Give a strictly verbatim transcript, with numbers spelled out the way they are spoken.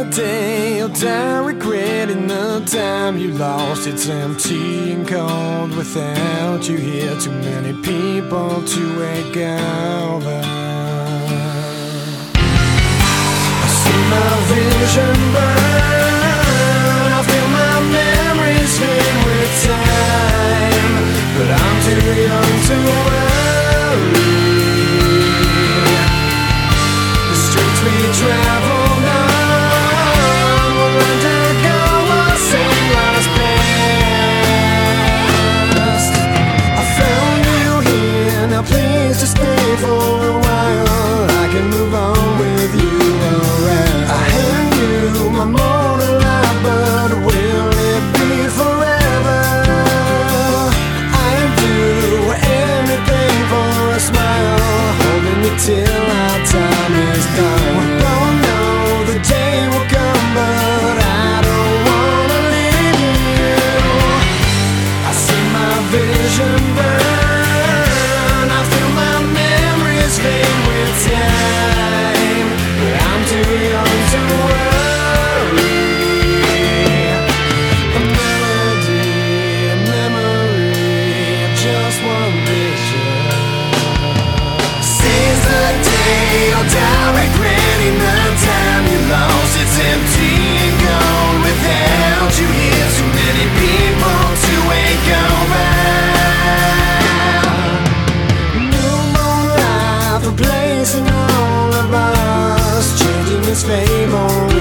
day you'll die regretting the time you lost. It's empty and cold without you here. Too many people to wake over. I see my vision burn. I feel my memories fade with time, but I'm too young to worry. The streets we travel on will undergo a sunrise past. I found you here, now please just stay for a while. I can move on with you around. I hand you my mortal life, but will it be forever? I'd do anything for a smile, holding you till our time is done. We both know the day will come, but I don't wanna leave you. I see my vision burn. I feel my memories fade with time, but I'm too young to worry. A melody, a memory of just one vision. Seize the day you'll die regretting the time you lost. It's empty and gone without you here. Too many people to wake over. New moon life replacing all of us, changing its fate on